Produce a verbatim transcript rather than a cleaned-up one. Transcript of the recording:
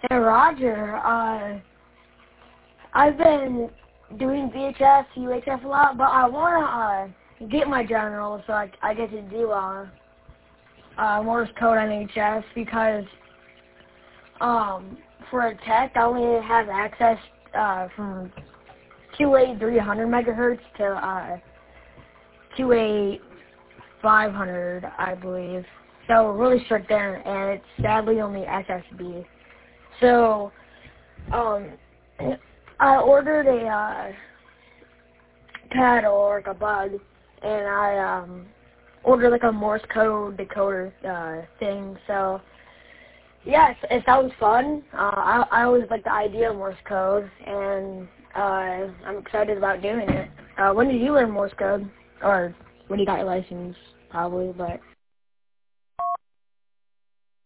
Hey Roger, uh, I've been doing V H S, U H F a lot, but I want to uh, get my general so I, I get to do uh, uh, Morse code on H F because um, for a tech I only have access uh, from two A three hundred megahertz to uh, two A five hundred, I believe. So really strict there, and it's sadly only S S B. So, um, I ordered a uh, paddle or like a bug, and I um, ordered like a Morse code decoder uh, thing. So, yeah, it, it sounds fun. Uh, I, I always like the idea of Morse code, and uh, I'm excited about doing it. Uh, when did you learn Morse code? Or when you got your license, probably, but...